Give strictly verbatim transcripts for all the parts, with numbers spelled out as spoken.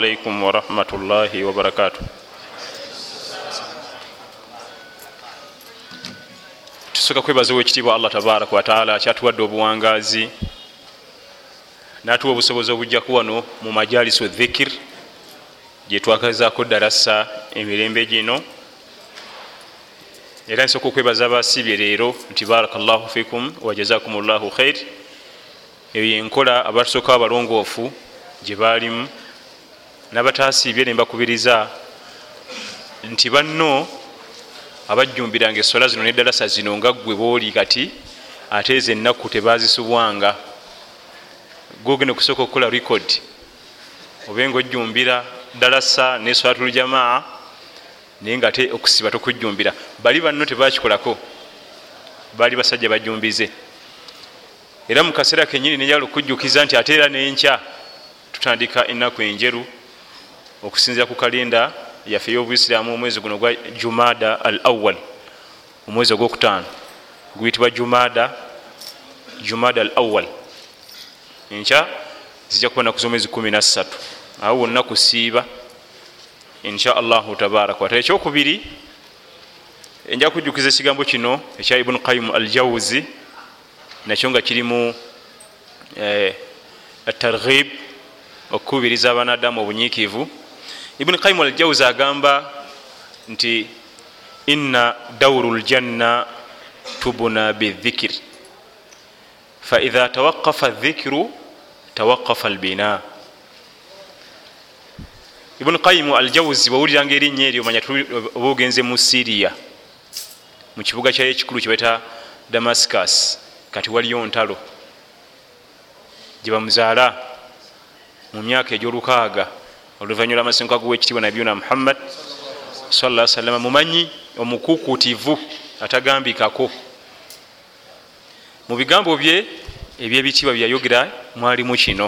عليكم ورحمة الله وبركاته. Tusoka kwebaza wekitiibwa Allah tabaraka wa taala kyatuwadde obuwangazi n'atuwa obusobozi obujjaku wano mu majalisu dhikir gye twakazaako darasa emirembe gino, era nsooka okwebaza abasibye leero nti barakallahu fikum wa jazakumullahu khair. Eyo yenkola abatusooka abalongoofu gye baalimu, n'abataasiibye ne mbakubiriza nti banno abajjumbiranga essola zino n'eddalasa zino nga ggwe booli kati ate ezo ennaku tebazisubwanga, gogenda okusooka okukola record obenga ojjumbira dalasa ne swalatul jamaa naye nga ate okusiba tokujjumbira. Bali banno tebakikolako, baali basajja bajjumbize. Era mu kaseera kenyini nejala okujjukiza nti ate era n'enkya tutandika ennaku enjeru okusinzira ku kalenda yaffe y'obuisiraamu. Omwezi guno gwa Jumada al awwal, omwezi ogwokutaano guyitibwa Jumada Jumada al awwal. Enkya zijja kuba naku z'omwezi kumi na ssatu, awo wonna kusiiba insha allahu tabaraka wa taala. Ekyokubiri, nja kujjukiza ekigambo kino ekya Ibn Qayyim al Jawzi, nakyo nga kirimu eh, at-targhib, okukubiriza abanadamu obunyiikivu. Ibn Qayyim al Jawzi agamba nti inna dawru ljanna tubna bidhikr fa idha tawaqqafa adh-dhikru tawaqqafa al-bina. Ibn Qayyim al Jawzi bawuliranga erinnya eryo omanya oba ogenze mu Syria mu kibuga kyayo ekikulu kyebayita Damascus, kati waliyo ntalo gye bamuzaala mu myaka egy'olukaaga oluvannyuma lw'amasenguka g'owekitiibwa nabiyuna Muhammad sallallahu alaihi wasallam, mumanyi omukuukutivu atagambikako. Mu bigambo bye eby'ebitiibwa byayogera mwalimu kino: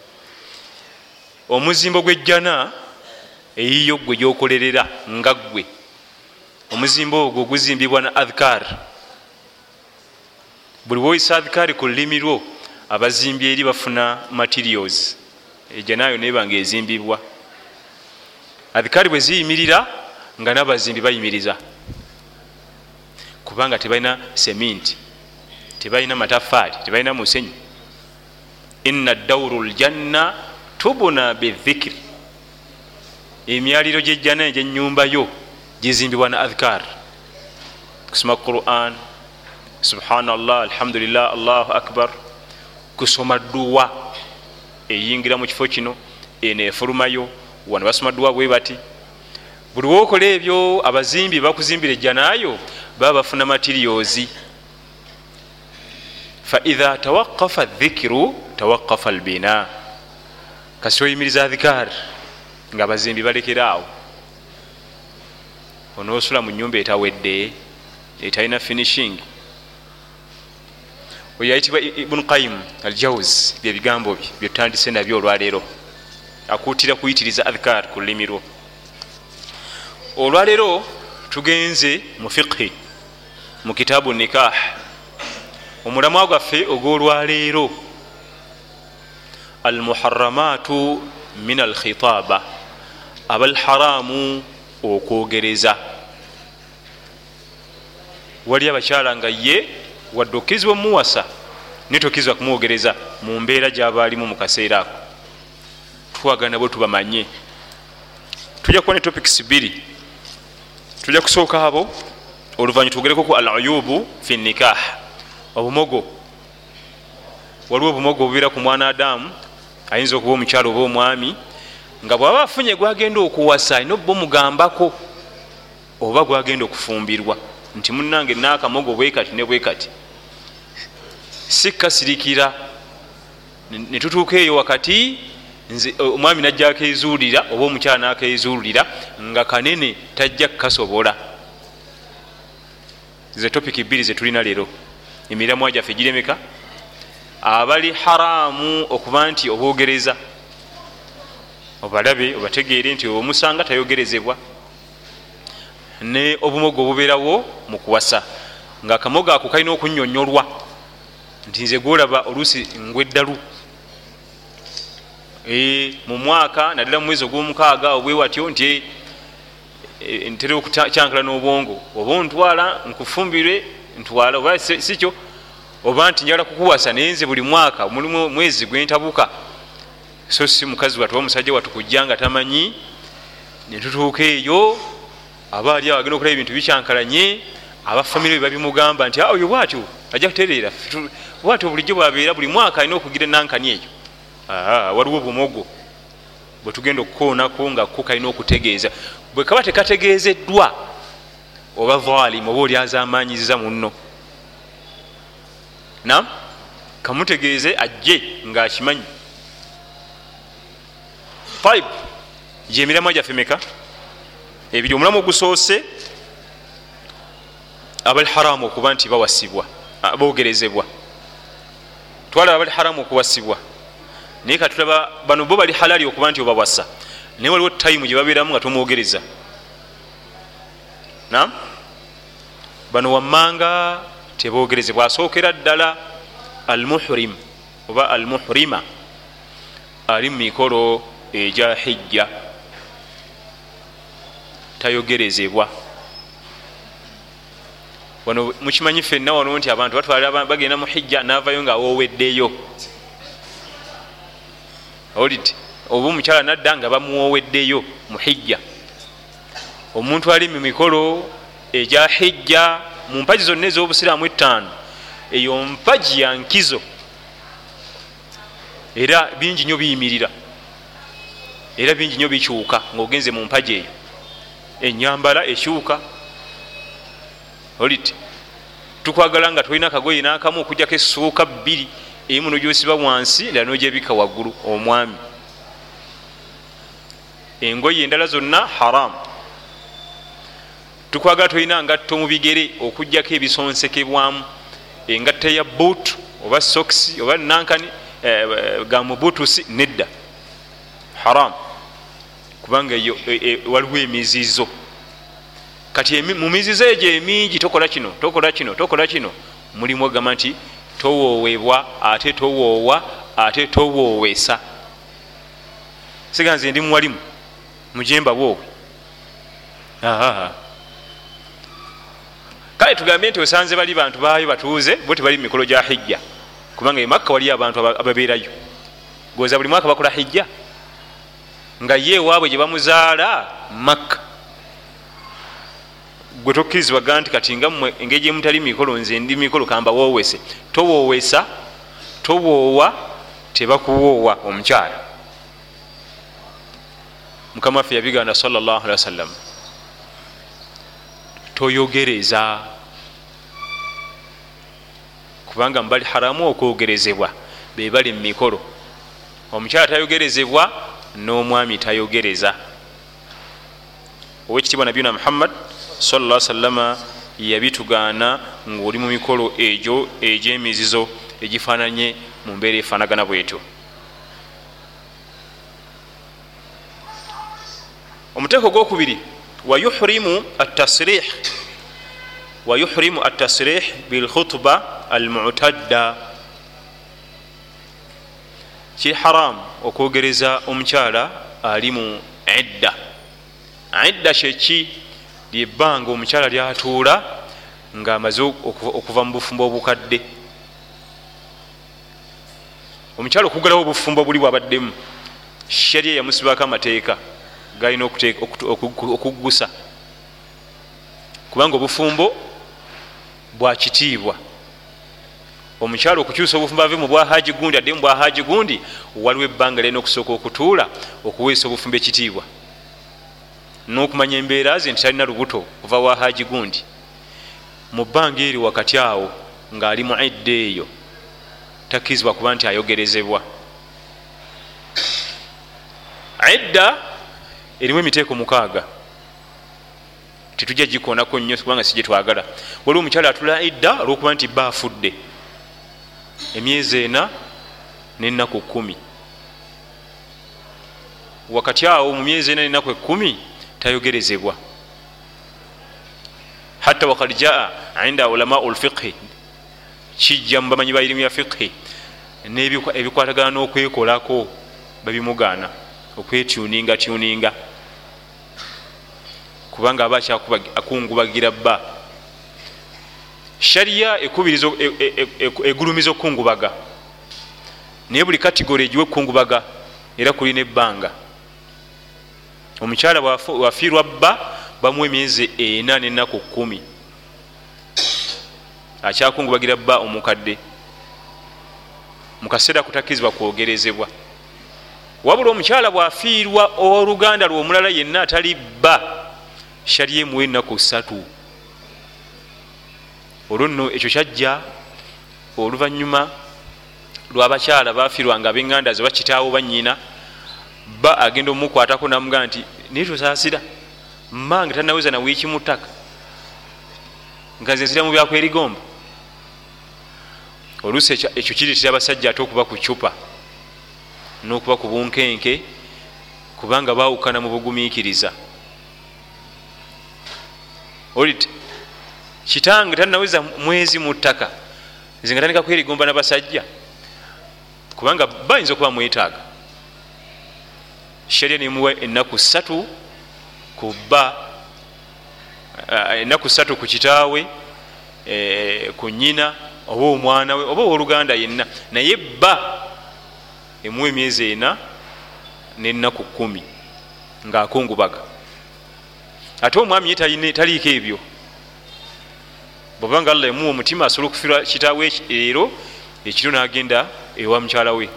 omuzimbo gw'ejjana eyiyo gwe gyokolerera nga ggwe, omuzimbo ogwo guzimbibwa na adhkar. Buli woyisa adhkar ku lulimi lwo, abazimbi eri bafuna materials, ejjana yo neba nga ezimbibwa. Adhkar bwe ziyimirira nga n'abazimbi bayimiriza, kubanga tebalina seminti, tebalina matafaali, tebalina musenyu. Inna dawru ljanna tubuna bidhikri, emyaliro gy'ejjana egy'ennyumba yo gizimbibwa na adhkar, kusoma Quran, subhanallah, alhamdulillah, allahu akbar, kusoma dduwa eyingira mu kifo kino, eno efulumayo, wano basoma dduwa bwe bati. Buli wokola ebyo, abazimbi bakuzimbira ejjanayo baba bafuna materials. Fa idha tawaqqafa adh-dhikru tawaqqafa al-bina, kasi oyimiriza adhkar nga abazimbi balekeraawo, onoosula mu nnyumba etawedde, etalina finishing. Oyo ayitibwa Ibn Qayyim al Jawzi, bye bigambo bye byetutandise nabyo olwaleero, akuutira kuyitiriza adhkar ku lulimi lwo. Olwaleero tugenze mu fiqhi mu kitaabu nikah, omulamwa gwaffe ogw'olwaleero, al muharramatu min al khitaba, abal haramu okwogereza. Wali abakyala nga ye wadde okkizibwa muwasa naye tokkizibwa kumwogereza mu mbeera gy'aba alimu mu kaseera ako. Twagana bwe tubamanye. Tujja kuba ne topics bbiri, tujja kusooka abo oluvannyuma tugereko ku al uyubu fi nikah, obumogo. Waliwo obumogo obubeera ku mwana Adamu, ayinza okuba omukyalo oba omwami, nga bw'aba afunye gwagenda okuwasa alina obba omugambako, oba gwagenda okufumbirwa nti munnange naakamogo bwe kati ne bwe kati, si kasirikira. Ne tutuuka eyo wakati omwami najja akeezuulira oba omukyala n'akeezuulira nga kanene tajja kukasobola. Ze topiki bbiri ze tulina leero. Emiramwa gyaffe giremeka? Abali haramu okuba nti obwogereza obalabe obategeere nti omusanga tayogerezebwa, ne obumogo obubeerawo mu kuwasa nga akamogo ako kalina okunnyonnyolwa nti nze gwolaba oluusi ngweddalu e, mu mwaka naddala mu mwezi ogw'omukaaga obwe watyo nti e, ntera okukyankala n'obwongo oba ontwala nkufumbire ntwala oba sikyo oba nti njala kukuwasa naye nze buli mwaka mulimu mwezi gwentabuka so si mukazi watu oba musajja watu kujja nga tamanyi netutuuka eyo aba ali agenda okulaba ebintu bikyankalanye abafamire babimugamba nti oyo bwatyo ajja kutereera bwatyo bulijjo bwabeera buli mwaka alina okugira nankani eyo waliwo obumogo bwe tugenda okukoonako nga ko kalina okutegeeza bwe kaba tekategeezeddwa oba vaalimu oba oli azamanyiziza munno nam kamutegeeze ajje ngaakimanyi pipe gyemiramwa gyaffe meka ebiri omulamu ogusoose abali haramu okuba nti bawasibwa bogerezebwa twalaba abali haramu okuwasibwa naye katulaba bano bo bali halali okuba nti obawasa naye waliwo tayimu gye babeeramu nga tomwogereza nam bano wammanga tebogerezebwa asookera ddala almuhrim oba almuhrima ali mu mikolo egya hijja tayogerezebwa wano mukimanyi fenna wano nti abantu batwala bagenda mu hijja navayo nga awoweddeyo oliti oba omukyala nadda nga bamuwoweddeyo mu hijja omuntu ali mu mikolo egya hijja mu mpaji zonna ez'obusiraamu ettaano eyo mpaji ya nkizo era bingi nnyo biyimirira era bingi nnyo bikyuka ng'ogenze mu mpaji eyo enyambala ekyuka oliti tukwagala nga tolina akagoye n'akamu okujjako essuuka bbiri emu nogyosiba wansi endala nogyebika waggulu omwami engoye endala zonna haramu tukwagala tolina ngatto mu bigere okujjako ebisonsekebwamu engatta ya buutu oba sokisi oba nankani eh, ga mubutusi nedda haramu kubanga eyo e, e, waliwo emizizo kati mu mizizo egyo emingi tokola kino tokola kino tokola kino mulimu ogamba nti towoowebwa ate towoowa ate towoowesa siganze ndi muwalimu mujemba bwoowe kale tugambye nti osanze bali bantu baayo batuuze bo tebali mu mikolo gya hijja kubanga emakka waliyo abantu ababeerayo goza buli mwaka bakola hijja nga ye waabwe gye bamuzaala makka gwe tokkirizibwaga nti kati nga mmwe engeri gye mutali mikolo nze ndi mikolo kamba woowese towoowesa towoowa tebakuwoowa omukyala mukama waffe yabiganda sallallahu alaihi wasallam toyogereza kubanga mbali haramu okwogerezebwa bebali mu mikolo omukyala tayogerezebwa n'omwami tayogereza owekitiibwa nabiyuna muhammad sallallahu alaihi wasallama yabitugaana ng'oli mu mikolo egyo egy'emizizo egifaananye mu mbeera efaanagana bwetyo. omuteeko gwokubiri wayuhrimu atasrih wayuhrimu atasrih bilkhutba almu'tadda ki haram okwogereza omukyala ali mu idda. Idda kyeki lyebbanga omukyala lyatuula ng'amaze okuva mu bufumbo obukadde. Omukyala okugalawo obufumbo buli bwabaddemu sharia yamusibako amateeka galina okuggusa kubanga obufumbo bwakitiibwa. Omukyala okukyusa obufumbo ave mu bwahaji gundi adde mu bwahaji gundi waliwo ebbanga lena okusooka okutuula okuweesa obufumbo ekitiibwa n'okumanya embeera ze nti talina lubuto kuva wahaji gundi. Mu bbanga eri wakati awo ng'ali mu idda eyo takkirizibwa kuba nti ayogerezebwa. Idda erimu emiteeko mukaaga tetujja gikoonako nnyo kubanga si gye twagala. Waliwo omukyala atula idda olw'okuba nti bba afudde emyezi ena n'ennaku kkumi. Wakati awo mu myezi ena n'ennaku ekkumi tayogerezebwa. Hatta wakad jaa inda ulamau lfiqhi, kijja mu bamanyi ba irimu ya fiqhi n'ebikwatagana n'okwekolako babimugaana okwetuninga tuninga kubanga aba akungubagira bba. Sharia ekubiriza egulumiza okungubaga naye buli kategori ejiwe kungubaga era kulina ebbanga. Omukyala wafiirwa bba bamuwa emyezi ena n'ennaku kumi akyakungubagira bba omukadde mu kaseera kutakkizibwa kwogerezebwa. Wabula omukyala bwafiirwa ow'oluganda lwe omulala yenna atali bba Sharia emuwa ennaku ssatu. Olwo nno ekyo kyajja oluvannyuma lw'abakyala bafiirwa nga ab'eŋŋanda ze bakitaawo bannyina bba agenda omukwatako namugamba nti naye tosaasira mmange tanaweza na wiiki mu ttaka nga nze nsira mu byakwerigomba. Oluusi ekyo kireetera abasajja ate okuba ku cupa n'okuba ku bunkenke kubanga baawukana mu bugumiikiriza. Olite kitange tanaweza mwezi mu ttaka nze nga tandika kwerigomba n'abasajja kubanga bayinza okuba mwetaaga. Sharia nemuwa ennaku ssatu ku bba, ennaku ssatu ku kitaawe, ku nnyina oba omwana we oba ow'oluganda yenna, naye bba emuwa emyezi ena n'ennaku kumi ng'akungubaga. Ate omwami ye taliiko ebyo. Bw'obanga Allah emuwa omutima asobola okufiirwa kitaawe leero ekiro n'agenda ewa mukyala we,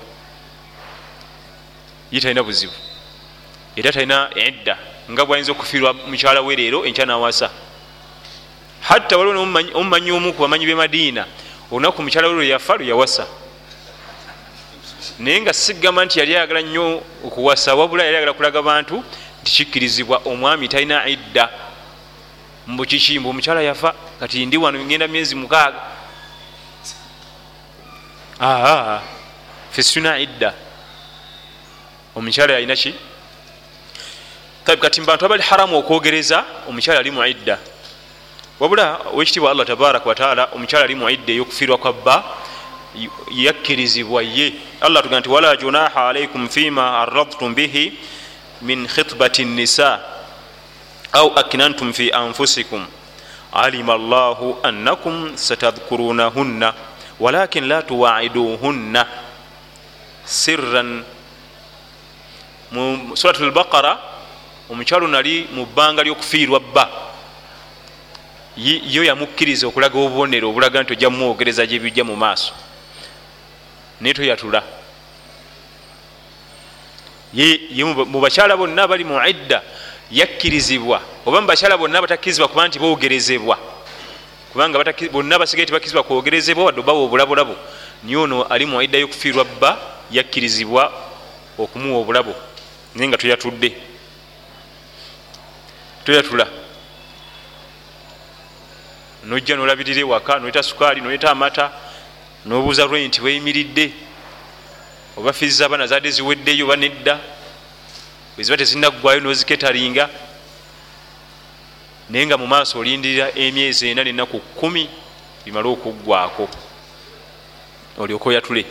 ye talina buzibu era talina edda nga bwayinza okufiirwa mukyala we leero enkya n'awasa. Hatta waliwo omumanyi omu ku bamanyi b'e Madiina olunaku mukyala we lwe yafa lwe yawasa, naye nga sigamba nti yali ayagala nnyo okuwasa, wabula yali ayagala kulaga bantu nti kikkirizibwa omwami talina idda. Mbukikimbu omukyala yafa kati ndi wano ngenda myezi mukaaga, aa ffe situna idda. Omukyala yalina ki kati mu bantu abali haramu okwogereza omukyala ali mu idda, wabula owekitiibwa Allah tabaraka wataala omukyala ali mu idda ey'okufiirwa kwa bba yakkirizibwa ye. Allah tuga nti wala junaha alaikum fima arradtum bihi min khitbati nisa au aknantum fi anfusikum alima Allahu annakum satadhkurunahunna walakin la tuwa'iduhunna sirran. Mu suratul Baqara omukyalo nali mu bbanga ly'okufiirwa bba yo yamukkiriza okulaga obubonero obulaga nti ojja mumwogereza gye bijja mu maaso naye toyatula. Ye mu bakyala bonna abali mu idda yakkirizibwa, oba mu bakyala bonna abatakkirizibwa kuba nti boogerezebwa, kubanga bonna basigaye tibakkirizibwa kwogerezebwa wadde obawa obulabulabo, niye ono ali mu idda y'okufiirwa bba yakkirizibwa okumuwa obulabo naye nga toyatudde toyatula. Nojja nolabirira ewaka noyita sukaali noyita amata nobuuza renti weyimiridde oba fiizi z'abaana zaadde ziweddeyo oba nedda, bwe ziba tezinaggwayo noziketalinga, naye nga mu maaso olindirira emyezi ena n'ennaku kkumi bimale okuggwako olyoke oyatule.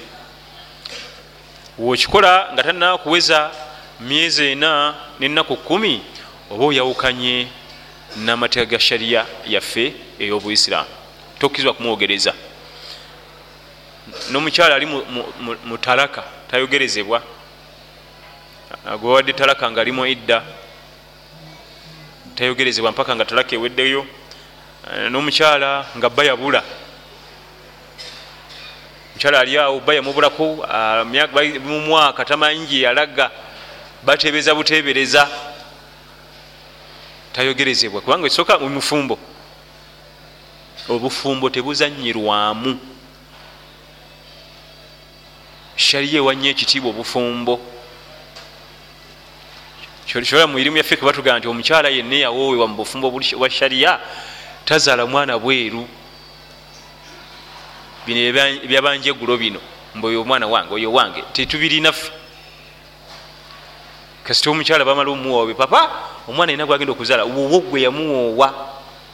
Wokikola nga tanna kuweza myezi ena n'ennaku kkumi oba oyawukanye n'amateeka ga sharia yaffe ey'Obuisiraamu, tokkizibwa kumwogereza. N'omukyala ali mu talaka tayogerezebwa, agwawadde talaka nga ali mu idda tayogerezebwa mpaka nga talaka eweddeyo. N'omukyala nga bba yabula, omukyala ali awo bba yamubulako mu mwaka tamanyi gye yalaga, bateebeza buteebereza, tayogerezebwa kubanga ekisooka mufumbo. Obufumbo tebuzanyirwamu, sharia ewanya ekitiibwa obufumbo. Kyola mu irimu yaffe batugamba nti omukyala yenna yawoowewa mu bufumbo bwa sharia tazaala mwana bweru. Bino ebyabanja eggulo bino mbu oyo omwana wange oyo wange tetubirina ffe. Kasita omukyala bamala omuwoowe papa omwana yenna gwagenda okuzaala wowo gwe yamuwoowa.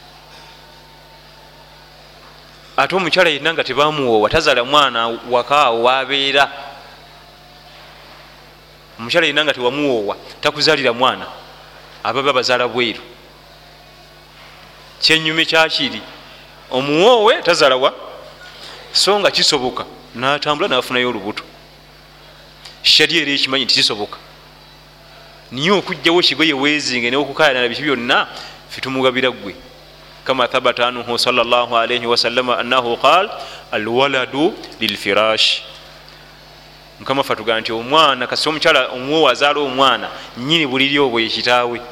Ate omukyala yenna nga tebamuwoowa tazaala mwana wakaawo wabeera. omukyala yenna nga tewamuwoowa takuzaalira mwana ababa bazaala bweru. Kyenyume kyakiri omuwoowe tazaalawa so nga kisoboka natambula nafunayo olubuto. Sharia era ekimanyi nti kisoboka niye okujjawo kigoye weezinge neokukayana biki byonna fitumugabira gwe. Kama thabata anhu sallallahu alayhi wasallam annahu qal alwaladu lilfirash. Mukama fatuga nti omwana kasi omukyala omuwoowe azaala omwana nyini buliri obwo yekitaawe.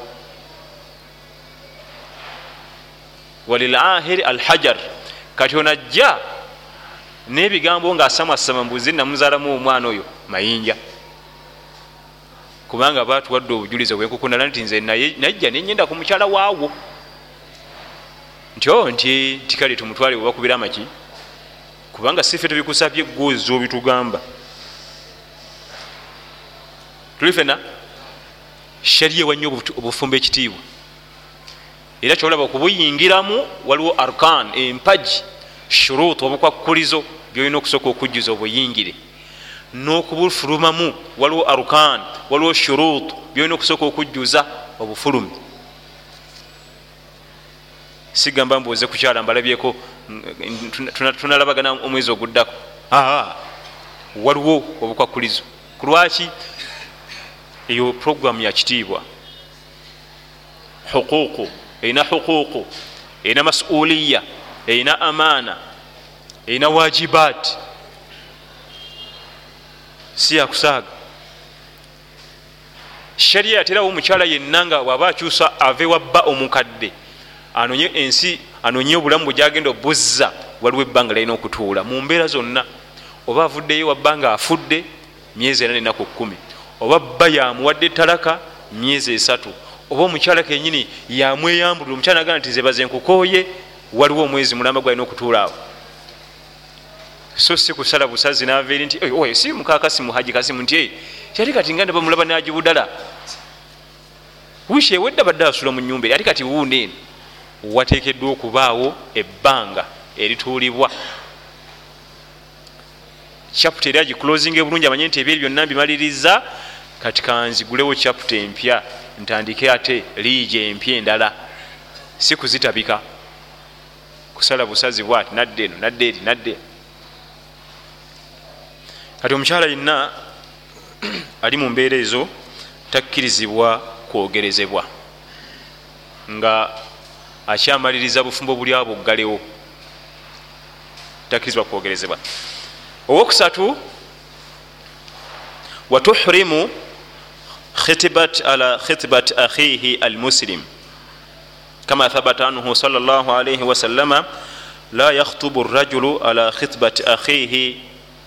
Walilahiri alhajar kati onajja n'ebigambo nga asamasama mbuzi namuzaalamu omwana oyo mayinja kubanga batuwadde obujulizi obwenkukunala nti nze najja nenyenda ku mukyala waawo nti o nti tikale tumutwale webakubira amaki kubanga sife tubikusabye gwozi obitugamba tuli fena. Sharia wannyo obufumba ekitiibwa era kyolaba okubuyingiramu waliwo arkan empaji shurut obukwakulizo byolina okusooka okujjuza obuyingire n'okubufulumamu waliwo arkan waliwo shurut byolina okusooka okujjuza obufulumi. Sigamba mbuoze kukyala mbalabyeko tunalabagana omwezi oguddako waliwo obukwakulizo kulwaki eyo programu ya kitiibwa. Huquuqu erina huquuqu erina masuuliya erina amaana erina wajibaati si yakusaaga. Sharia yaterawo omukyala yenna nga waba akyusa ave wabba omukadde anonye ensi anonye obulamu bwegyagenda obuzza waliwo ebbanga lalina okutuula mu mbeera zonna. Oba avuddeyo wabba nga afudde myezi ena nenaku kkumi oba bba yamuwadde talaka myezi esatu oba omukyala kenyini yamweyambulira omukyala nagaa nti zebaze nkukooye waliwo omwezi mulamba gwalina okutuula awo. So si kusala busazi naveeri nti oyo si mukakasi muhaji kasimu nti kyali kati nga nebamulaba najibudala wishi ewedda badde asula mu nyumba ati kati wuuno eno wateekeddwa okubaawo ebbanga erituulibwa. Chapter eri agiclosinga bulungi amanye nti ebyeri byonna mbimaliriza kati kanzigulewo chapter empya ntandike ate liije empya endala si kuzitabika kusala busazi bwati nadde eno nadde eri nadde. Kati omukyala yenna ali mu mbeera ezo takkirizibwa kwogerezebwa nga akyamaliriza bufumbo buli abo ggalewo takkirizibwa kwogerezebwa. Owokusatu watuhrimu khitbat ala khitbat akhihi almuslim kama thabata anhu sallallahu alayhi wasallama la yakhtubu arrajulu ala khitbat akhihi.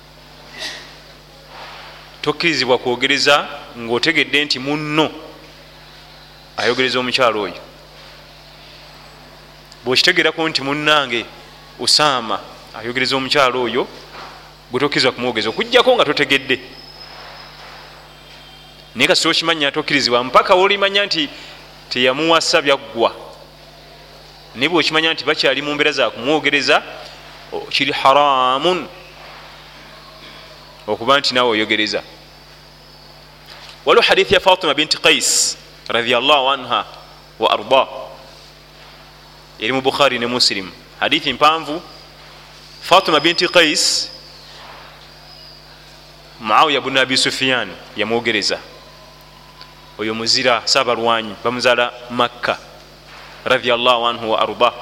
Tokkirizibwa kwogereza ng'otegedde nti munno ayogereza omukyalo oyo. Bw'okitegerako nti munnange Usaama ayogereza omukyalo oyo gwe tokkirizibwa kumwogeza okujjako nga totegedde naye kasi okimanya tokkirizibwa mpaka wolimanya nti teyamuwasa byaggwa. Naye bwokimanya nti bakyali mu mbeera za kumwogereza kiri haramun okuba nti naawe oyogereza. Waliwo hadithi ya Fatima binti Qais radhiyallahu anha wa arda eri mu Bukhari ne Muslim. Hadithi mpanvu. Fatima binti Qais Muawiya ibn Abi Sufyan yamwogereza. Oyo muzira sabalwanyi bamuzala Makka radhiyallahu anhu wa arda.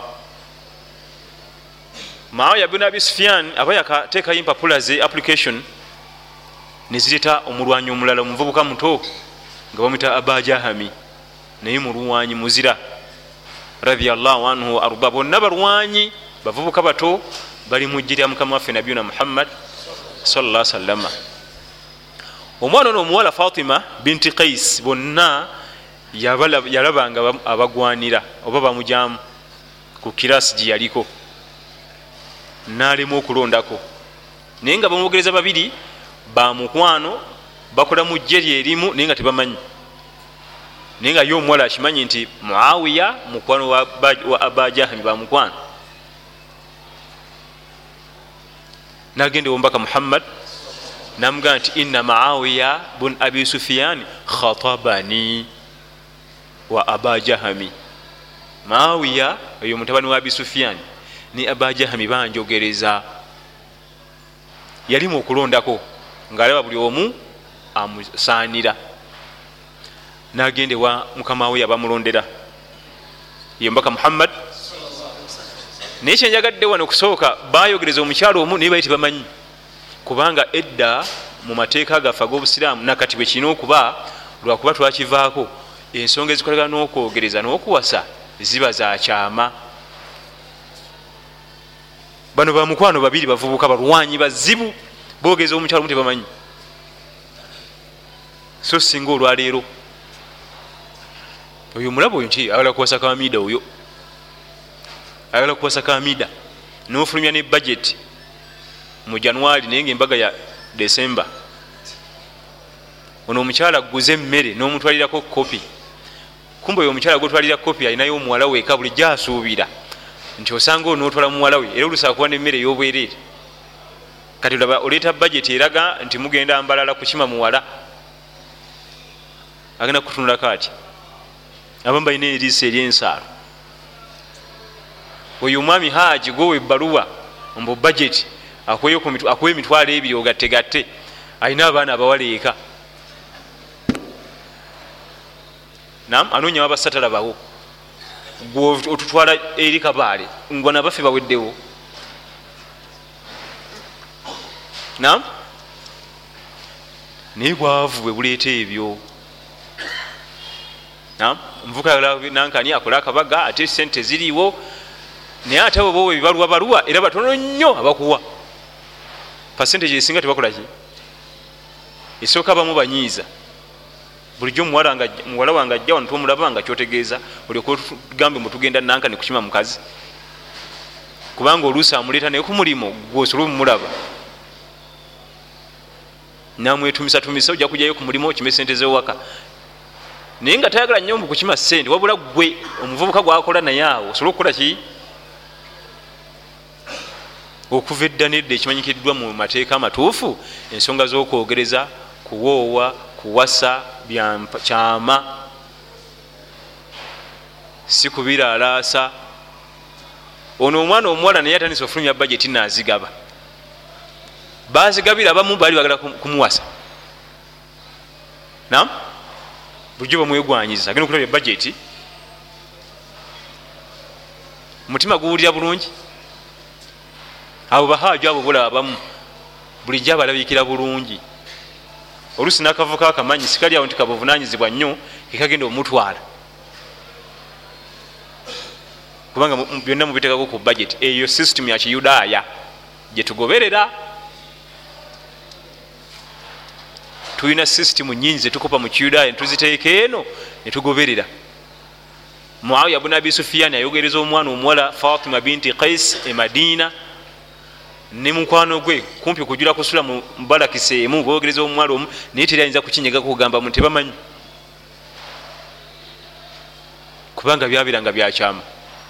Muawiya ibn Abi Sufyan aba yakateekayo empapula ze application nezireta omulwanyi omulala omuvubuka muto nga bamwita Aba Jahami naye mulwanyi muzira radhiyallahu anhu wa arda. Bonna balwanyi bavubuka bato bali mujjira mukama waffe nabiyuna Muhammad sallallahu alaihi wasallam. Omwana ono omuwala Fatima binti Qais bonna yalabanga abagwanira oba bamujamu ku kirasi gye yaliko n'alema okulondako naye nga bamwogereza babiri bamukwano bakola mu jje lyerimu naye nga tebamanyi naye nga ye omuwala akimanyi nti Muawiya mukwano wa Aba Jahami bamukwano. Nagenda ombaka Muhammad namugamba nti inna Muawiya bun abi Sufyan khatabani wa aba Jahami. Muawiya oyo mutabani wa abi Sufyan ni aba Jahami banjogereza. Yalimu okulondako ng'alaba buli omu amusaanira, n'agende wa mukama we abamulondera ye mbaka Muhammad. Naye kyenjagadde wano kusooka bayogereza omukyalo omu naye bali tebamanyi, kubanga edda mu mateeka gaffe ag'obusiraamu nakati bwe kirina okuba lwakuba twakivaako, ensonga ezikolagana n'okwogereza n'okuwasa ziba za kyama. Bano bamukwano babiri bavubuka balwanyi bazibu, boogeza omukyalo omu tebamanyi. So singa olwaleero oyo mulabo oyo nti ayagala kuwasa kamida, oyo ayagala kuwasa kamida n'ofulumya ne budget mu January naye ng'embaga ya December. Ono omukyala aguze emmere n'omutwalirako kopi, kumbe oyo omukyala gwotwalira kopi alinayo omuwala we eka bulijjo asuubira nti osanga onootwala muwala we era olusaa kuba n'emmere ey'obwereere. Kati olaba oleeta budget eraga nti mugenda mbalala kukima muwala, agenda kutunulako ati abamu balina eriisa ery'ensaalo. Oyo omwami Haaji gwowe ebbaluwa mbu budget akuwa emitwalo ebiri ogattegatte, alina abaana abawala eka. Nam anoonya wabasatalabawo gwe otutwala eri Kabaale ngwa nabaffe baweddewo. Nam naye bwavu bwe buleeta ebyo. Nam nvuka nankani akola akabaga ate sente ziriwo, naye ate abo bowe bibaluwa baluwa era batono nnyo abakuwa. Percentage esinga tebakola ki? Esooka bamu banyiiza. Bulijjo muwala wange ajja wano tomulaba nga kyotegeeza olyoka tugambe mutugenda nankani kukima mukazi, kubanga oluusi amuleeta naye ku mulimu gwosobola omumulaba namwetumisatumisa ojja kujjayo ku mulimu okime sente z'ewaka, naye nga tayagala nnyo kukima ssente, wabula gwe omuvubuka gwakola naye awo osobola okukola ki? Okuva edda nedda ekimanyikiddwa mu mateeka amatuufu, ensonga z'okwogereza, kuwoowa, kuwasa kyama, si kubira alaasa. Ono omwana omuwala naye atandise ofulumya budget nazigaba, bazigabira abamu baali bagala kumuwasa. Nam bulijjo bamwegwanyiza agenda okulabya budget, mutima guwulira bulungi. Abo Bahaaji abo bulaba abamu bulijjo abalabikira bulungi. Oluusi n'akavuka akamanyi sikali awo nti kabuvunaanyizibwa nnyo kekagenda omutwala, kubanga byonna mubiteekako ku budget. Eyo system ya Kiyudaaya gye tugoberera. Tulina system nnyingi zetukopa mu Kiyudaaya netuziteeka eno netugoberera. Muawiya bun abi Sufyan ayogereza omwana omuwala Fatima binti Qais e Madina, ne mukwano gwe kumpi okujula kusula mu mbalakiseemu bogereza omwalo omu, naye teri ayinza kukinyega kugamba mu tebamanyi, kubanga byabiranga byakyama.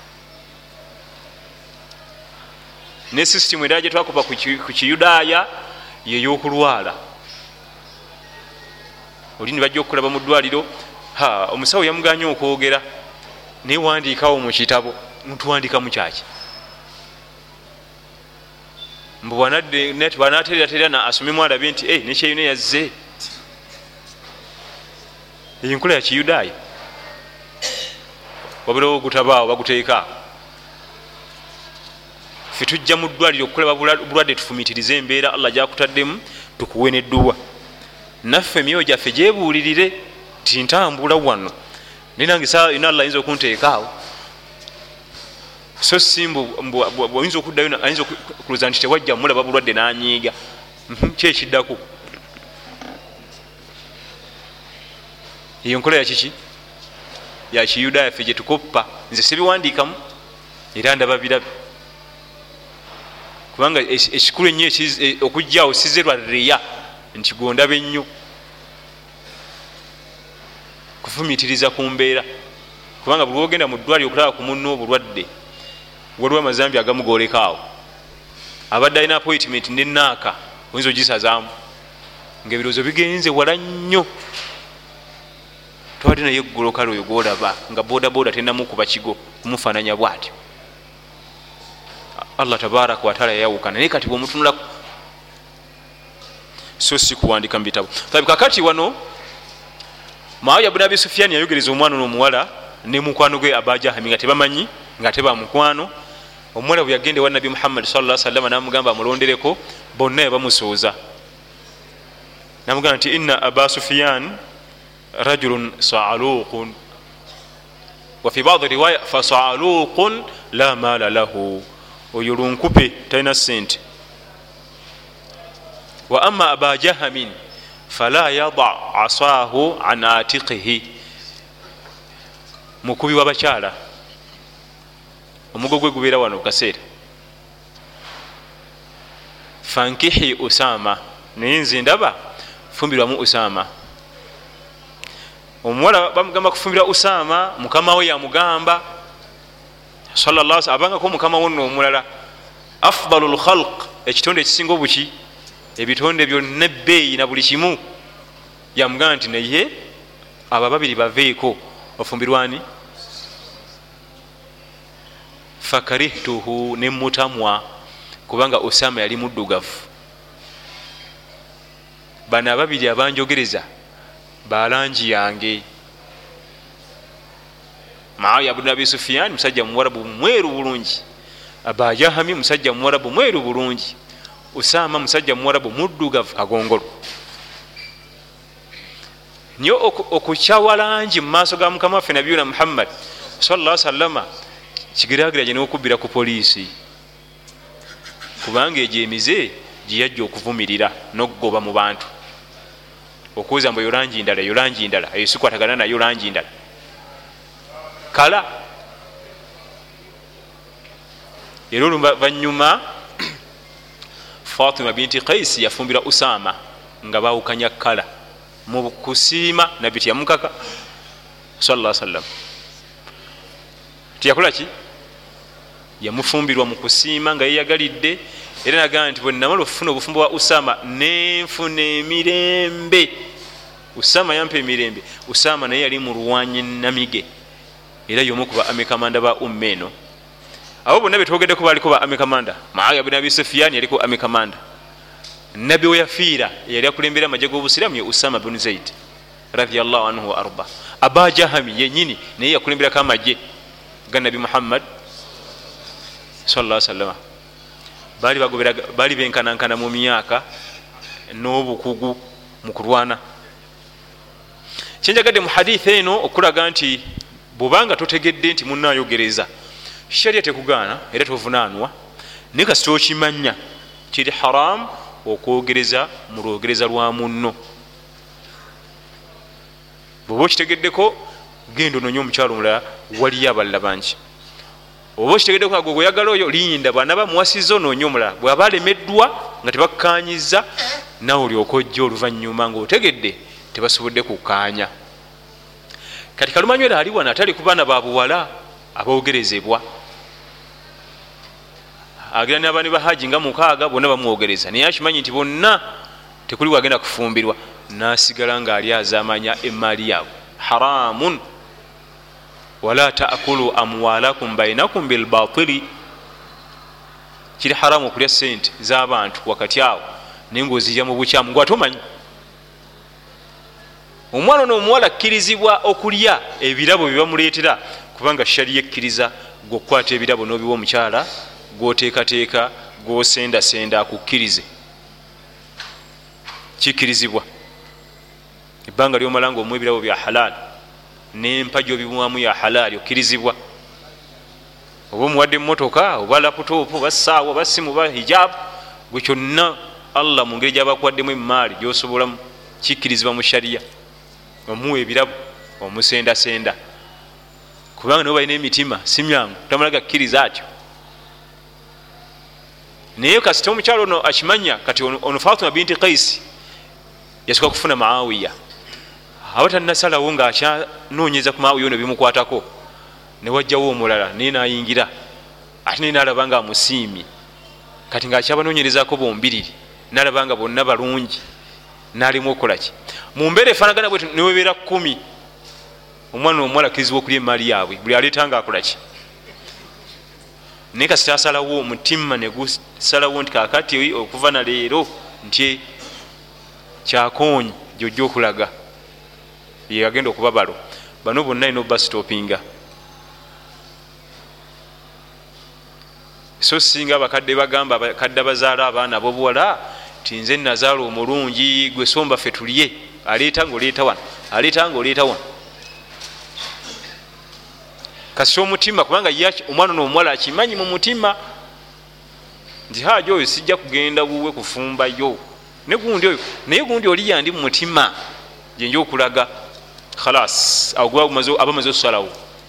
Ne system era gye twakuba ku Kiyudaaya yeyokulwala. Oli ne bajja okukulaba mu ddwaliro, ha omusawo yamuganya okwogera naye wandiikawo mu kitabo, ntuwandika mu kyaki mbu bwanateerateera na asomemu alabe nti eh, nekyeyune yazze. Enkola ya Kiyudaaya wabulawo ogutabaawo baguteeka. Ffe tujja mu ddwaliro okukulaba bulwadde tufumitirize embeera Allah gyakutaddemu tukuwe nedduwa. Naffe emyoyo gyaffe gyebuulirire nti ntambula wano naye nange saa yonna Allah ayinza okunteekaawo. So simbu oyinza okuddayo ayinza okuluza nti tewajja mulaba bulwadde n'anyiiga. Kyekiddako eyo nkola ya kiki ya Kiyudaaya ffe gye tukoppa. Nze sibiwandiikamu era ndaba birabe, kubanga ekikulu ennyo okujjaawo size lwa reya nti gondabe ennyo kufumitiriza ku mbeera, kubanga buli ogenda mu ddwaliro okulaba ku munno obulwadde waliwo amazambi agamu golekaawo. Abadde alina appointment nenaaka oyinza ogisazaamu ngaebirozo bigenze wala nnyo. Twali naye eggulo kale oyo gwolaba nga bodaboda tenamukuba kigo kumufaananya bwatyo. Allah tabaraka wataala yayawukana naye kati bwomutunulaku so si kuwandika mu bitabo. Kakati wano Muawiya ibn Abi Sufyan yayogereza omwana n'omuwala ne mukwano gwe Abajahami nga tebamanyi nga teba mukwano. Omuwala bwe yagende wa Nabi Muhammad sallallahu alaihi wasallam namugamba amulondereko, bonna yabamusooza namugamba nti inna Aba Sufyan rajulun sa'aluqun wa fi ba'd riwaya fa sa'aluqun la mala lahu, oyo lunkupe talina sente. Wa amma Aba Jahamin fala yada asahu an atiqihi, mukubi w'abakyala omugo gwe gubeera wano kaseera. Fankihi Usama, naye nze ndaba fumbirwamu Usama. Omuwala bamugamba kufumbirwa Usama, mukama we yamugamba sallallahu alaihi wasallam abangako mukama wonna omulala afdalul khalq, ekitonde ekisinga obuki, ebitonde byonna ebbeeyi na buli kimu, yamugamba nti naye aba babiri baveeko ofumbirwani. Fakarihtuhu, ne mutamwa kubanga Usama yali muddugavu. Bano ababiri abanjogereza balangi yange. Muawiya ibn Abi Sufyan musajja muwarabu mweru bulungi, Aba Jahami musajja muwarabu mweru bulungi, Usama musajja muwarabu muddugavu kagongolo. Nyo okukyawalangi mu maaso ga mukama waffe Nabiyuna Muhammad sallallahu alaihi wasallam kigiragiranye n'okubbira ku poliisi, kubanga egyo emize giyajja okuvumirira n'okugoba mu bantu, okuuza mbu yolangi ndala yolangi ndala eyo sikwatagana nayo langi ndala kala. Era oluvanyuma Fatima binti Qais yafumbira Usama nga bawukanya kala mu kusiima nabbi tiyamukaka sallallahu alaihi wasallam. Tiyakola ki? Yamufumbirwa mu kusiima nga yeyagalidde, era nagamba nti bwe namala okufuna obufumbo bwa Usama nenfuna emirembe. Usama yampa emirembe. Usama naye yali mu luwanyi namige, era y'omu ku ba amekamanda ba umma eno. Abo bonna betwogeddeko baaliko ba amekamanda. Muawiya ibn Abi Sufyan yaliko amekamanda. Nabbi we yafiira yali akulembera amagye g'obusiraamu ye Usama ibn Zaid radhiyallahu anhu wa arda. Aba Jahami yennyini naye yakulemberako amagye ga Nabi Muhammad sallallahu alaihi wasallam. Bali bagobera bali benkanankana mu myaka n'obukugu mu kulwana. Kyenjagadde mu hadisi eno okulaga nti bubanga totegedde nti munnayogereza sharia tekugaana era tovunaanwa, naye kasita okimanya kiri haram okwogereza mu lwogereza lwa munno. Bw'oba okitegeddeko genda ononye omukyalo omulala, waliyo abalala bangi. Oba okitegeddeko nga gwe oyagala oyo linda, bw'anaaba muwasizza ononye omulala. Bw'aba alemeddwa nga tebakkaanyiza, naawe olyoka ojja oluvannyuma ng'otegedde tebasobodde kukkaanya. Kati kalumanywera ali wano atali ku baana ba buwala aboogerezebwa, agenda n'abaani ba haji nga mukaaga bonna bamwogereza, naye akimanyi nti bonna tekuli wagenda kufumbirwa, n'asigala ng'ali azaamanya emmaali yaabwe. Haramun wala taakulu amwalakum bainakum bilbatili, kiri haramu okulya sente z'abantu wakati awo naye ng'ozirya mu bukyamu gwe atomanyi. Omwana n'omuwala akkirizibwa okulya ebirabo bye bamuleetera, kubanga shariya ekkiriza gw'okukwata ebirabo n'obiwa omukyala gw'oteekateeka gw'osendasenda akukkirize, kikkirizibwa. Ebbanga ly'omala ng'omuwa ebirabo bya halaali n'empa gy'obimuwamu ya halaali okkirizibwa. Oba omuwadde emmotoka oba laputopu oba ssaawa oba simu oba hijaabu, gwe kyonna Allah mu ngeri gy'abakuwaddemu emmaali gy'osobolamu kikkirizibwa mu shariya. Omuwa ebirabo omusendasenda, kubanga nabo balina emitima si myangu, tamalaga kkiriza atyo. Naye kasita omukyalo ono akimanya kati ono Fatima binti Qais yasooka kufuna Muawiya, aba tannasalawo ng'akyanoonyeza ku Muawiya ono bimukwatako, ne wajjawo omulala naye n'ayingira ate naye n'alaba nga amusiimye, kati ng'akyabanoonyerezako bombiriri, n'alaba nga bonna balungi, nalimu okolaki mumbeera efanagana bwetu niwebeera kumi omwana omuwala kirizibwa okulya emaali yaabwe buli aleetanga akolaki naye kasita asalawo omutima negusalawo nti kakati okuva na leero nti kyakonyi gyojja okulaga yagenda okuba balo bano bonna ina obasitopinga so singa abakadde bagamba abakadde abazaala abaana abobuwala ti nze nazaala omulungi gwe somba ffe tulye aleeta ngaoleeta wano aleeta ngaoleeta wano kasi omutima kubanga omwana n'omuwala akimanyi mu mutima nti haja oyo sijja kugenda wuwe kufumbayo ne gundi oyo naye gundi oli yandi mu mutima gyenja okulaga khalas aba amaze okusalawo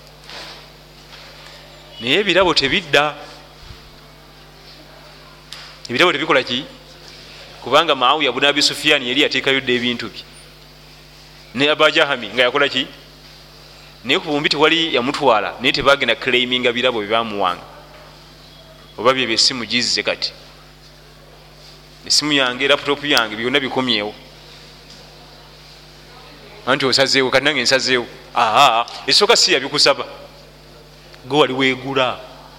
naye ebirabo tebidda ebirabo tebikola ki kubanga Muawiya bun Abi Sufyan yali yateekayo dda ebintu bye ne Abajahami nga yakola ki naye ku bumbi tewali yamutwala naye tebagenda claiminga birabo byebamuwanga oba byebyo essimu gizze kati essimu yange laputopu yange byonna bikomyewo anti osazeewo kati nange nsazeewo aa esooka si yabikusaba gwe wali weegula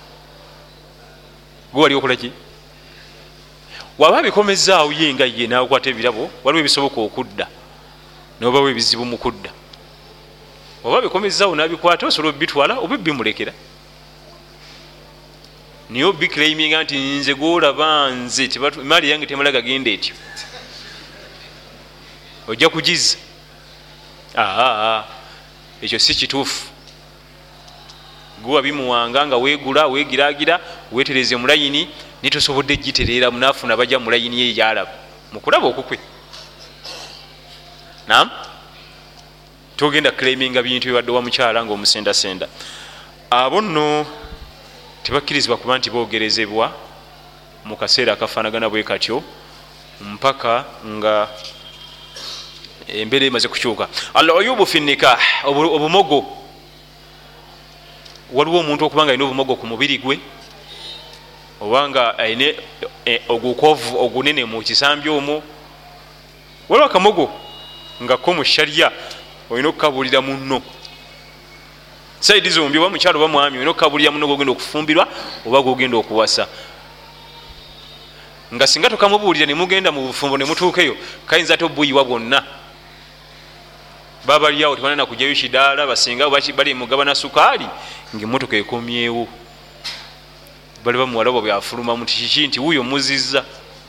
gwe wali okola ki waba bikomezaawo yenga ye nakwata ebirabo waliwo ebisoboka okudda nobawo ebizibu mu kudda oba bikomezaawo nabikwata osobola obitwala oba bimulekera niye obiclaiminga nti nze gwolaba nze emaali yange temalaga genda etyo ojja kugiza aa ekyo si kituufu gwe wabimuwanga nga weegula weegiragira wetereze mulayini nitosobodde gitereera munafuna bajja mulayini ye yalaba mukulaba okukwe nam togenda claiminga bintu bibadde wa mukyala nga omusendasenda abo nno tebakkirizibwa kuba nti boogerezebwa mu kaseera akafaanagana bwe katyo mpaka nga embeera emaze kukyuka. Al-uyubu fi nikah, obumogo. Waliwo omuntu okubanga alina obumogo ku mubiri gwe obanga ayine ogukovu ogunene mu kisambi omwo, waliwo akamogo nga ko mu sharia olina okukabulira munno saidi zombi, oba mukyalo oba mwami olina okukabulira munno gogenda okufumbirwa oba gogenda okuwasa. Nga singa tokamubuulira ne mugenda mu bufumbo ne mutuukeyo kayinza ate obuyiwa bwonna baba lyawo tebanana kujjayo kidaala basinga bali mugabana sukaali ng'emmotoka ekomyewo bali bamuwala bwe byafuluma muti kiki nti wuuyo muzizza.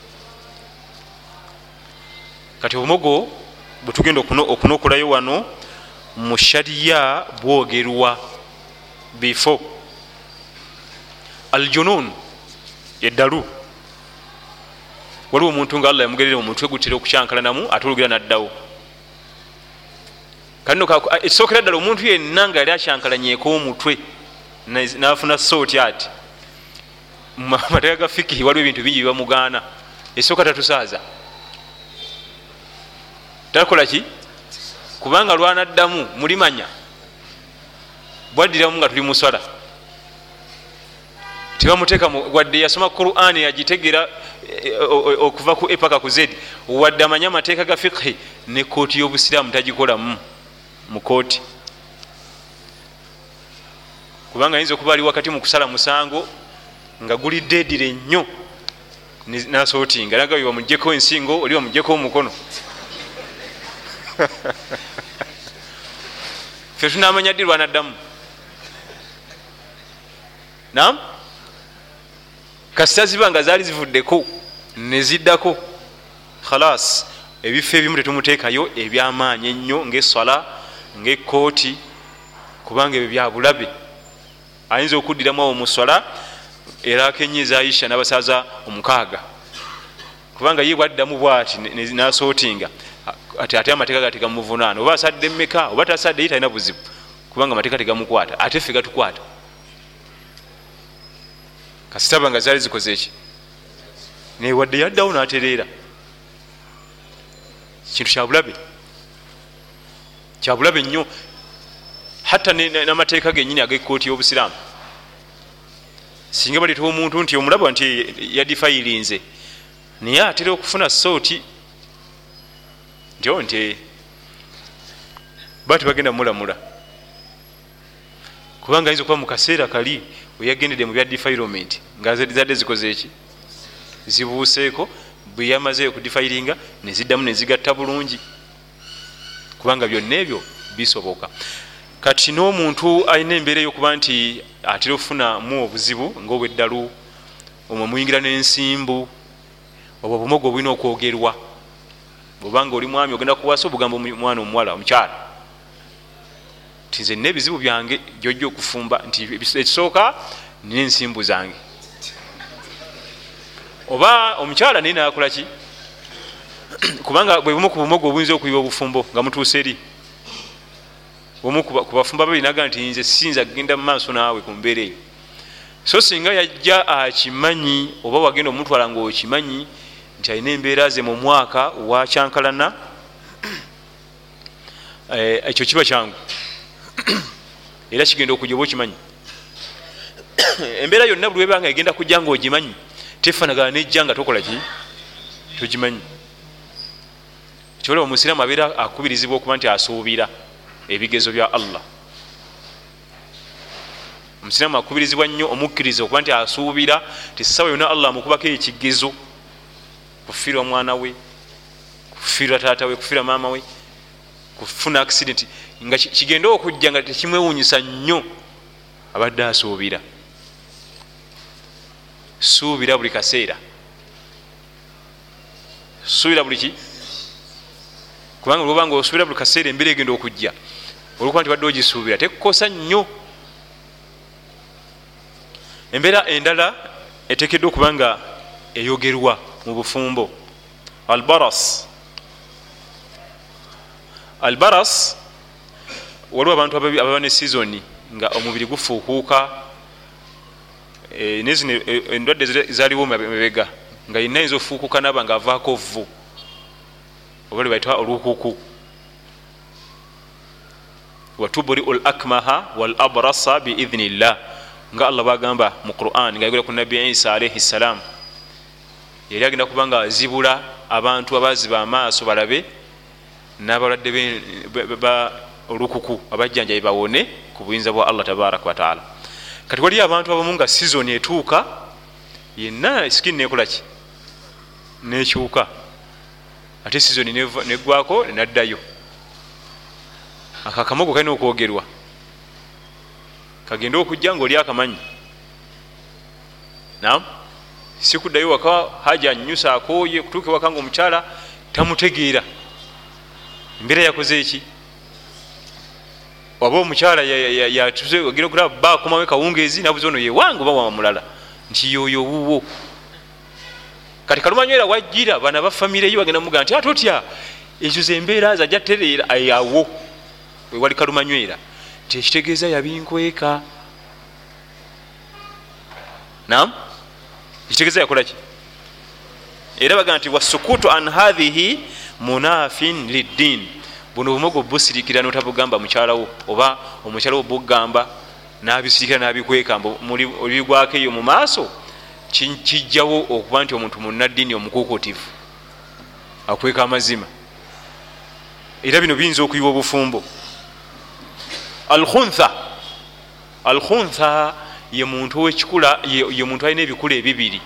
Kati obumogo bwe tugenda okunokolayo wano mu shariya bwogerwa bifo. Aljunun eddalu, waliwo omuntu nga Allah yamugerera omutwe gutera okukyankalanamu ate olugira naddawo. Kano ekisookera ddala omuntu yenna nga yali akyankalanyeeko omutwe n'afuna sooti ati mu mateeka ga fikihi waliwo ebintu bingi bibamugaana. Ekisooka tatusaaza takola ki kubanga lwanaddamu mulimanya bwaddiramu nga tuli muswala tebamuteeka wadde yasoma Qur'ani yagitegera okuva ku epaka ku zedi wadde amanya amateeka ga fiqhi ne kooti y'obusiraamu tagikolamu mu kooti, kubanga ayinza okuba ali wakati mu kusala musango nga guli deedire nnyo nasootinga naga bwe bamugyeko ensingo oli bamugyeko omukono fe tunamanya ddi lwanaddamu nam kasita ziba nga zaali zivuddeko neziddako khalas ebifo ebimu tetumuteekayo ebyamaanyi ennyo ng'eswala ng'ekooti kubanga ebyo byabulabe. Ayinza okuddiramu awo mu swala era akenyeza Aisha n'abasaaza omukaaga kubanga ye bwaddamu bwati nasootinga ati ate amateeka gateeka mu muvunaano oba asadde mmeka oba tasadde ye talina buzibu kubanga amateeka tegamukwata ate ffe gatukwata. Kasitaba nga zaali zikoze eki naye wadde yaddawo n'atereera kintu kyabulabe kyabulabe nnyo. Hatta n'amateeka gennyini ag'ekkooti y'obusiraamu singa baleetawo omuntu nti omulaba nti yadifayirinze naye atera okufuna sooti ntyo nti bati bagenda mulamula kubanga ayinza okuba mu kaseera kali weyagendedde mu bya defilement nga zadde zikoze eki zibuuseeko bwe yamazeeyo kudifairinga neziddamu nezigatta bulungi kubanga byonna ebyo bisoboka. Kati n'omuntu alina embeera eyokuba nti atera okufunamu obuzibu ngaobweddalu omwo muyingira n'ensimbu obwo obumogo obulina okwogerwa obanga oli mwami ogenda kuwasa obugamba omwana omuwala omukyala nti nze nina ebizibu byange gyojja okufumba nti ekisooka nina ensimbu zange, oba omukyala naye nakola ki kubanga bwe bumu ku bumogo obuyinza okuyiba obufumbo nga mutuuse eri omu kubafumba babinaga nti nze siyinza kugenda mu maaso naawe ku mbeera eyo. So singa yajja akimanyi oba wagenda omutwala nga okimanyi nti alina embeera ze mu mwaka wa kyankalana, ekyo kiba kyangu era kigenda okujja oba okimanyi. Embeera yonna buli webanga egenda kujja nga ogimanyi tefanagana nejja nga tokola ki togimanyi. Kyolaba omusiraamu abeera akubirizibwa okuba nti asuubira ebigezo bya Allah. Omusiraamu akubirizibwa nnyo omukkiriza okuba nti asuubira tisawa yonna Allah amukubako ekigezo kufiirwa mwana we, kufiirwa taata we, kufiirwa maama we, kufuna accident nga kigenda okujja nga tekimwewunyisa nnyo abadde asuubira. Suubira buli kaseera, suubira buli ki kubanga olwobanga osuubira buli kaseera embeera egenda okujja olwokuba nti badde ogisuubira tekkosa nnyo. Embeera endala eteekeddwa okuba nga eyogerwa mu bufumbo albaras. Albaras waliwo abantu ababa ne sizoni nga omubiri gufuukuuka nezino endwadde zaliwo mabega nga yina yinza ofuukuuka naba nga avaako vvu oba lwebaita olukuku. watuburiu l akmaha wal abrasa biidhnillah nga Allah bagamba mu Quran nga yagula ku Nabi Isa alayhi salam yali agenda kubanga azibula abantu abaziba amaaso balabe n'abalwadde ba olukuku abajjanja bawone ku buyinza bwa Allah tabaraka wa taala. Kati wali abantu abamu nga season etuuka yenna skin nekola ki nekyuka ate season negwako naddayo. Akakamogo kalina okwogerwa kagenda okujja ngaoli akamanyi naam sikuddayo waka haja nyusa akooye kutuuka waka nga omukyala tamutegeera embeera yakoze eki waba omukyala yatuze ogira okulaba ba akomawo kawungeezi nabuze ono yewange oba wamulala nti yoyo wuwo. Kati kalumanywera wajjira bana bafamire yo bagenda muga nti atotya ekyo zembeera zajja tereera ayawo wewali kalumanywera nti ekitegeeza yabinkweka. Naam ekitegeeza yakola ki era baga nti wasukutu an hadhihi munafin liddin. Buno bumogo busirikira notabugamba mukyalawo oba omukyalawo bugamba nabisirikira nabikweka olibigwako eyo mu maaso kijjawo okuba nti omuntu munnaddiini omukuukutivu akweka amazima. Era bino biyinza okuyiwa obufumbo. Alkhuntha, alkhuntha ye muntu wekikula ye muntu alina ebikula ebibiri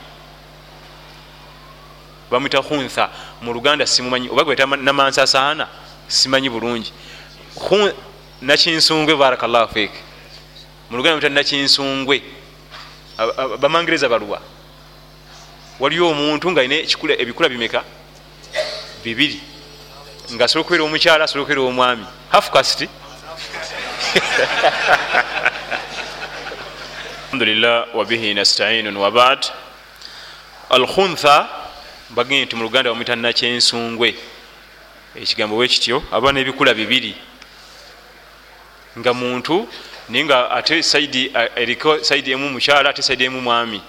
bamwita khuntha. Mu Luganda simumanyi oba gweta namansasaana simanyi bulungi. Nakinsungwe barakallahu fik mu Luganda mwita nakinsungwe. Bamangereza baluwa waliyo omuntu nga alina ebikula bimeka bibiri nga asobola okubeera omukyala asobola okubeera omwami half caste. Alhamdulillah wa bihi nasta'inun wa ba'd. Al-khuntha bagenda nti mu Luganda bamwita nakyensungwe. Ekigambo wekityo aba n'ebikula bibiri nga muntu naye nga ate saidi eriko saidi emu mukyala ate saidi emu mwami.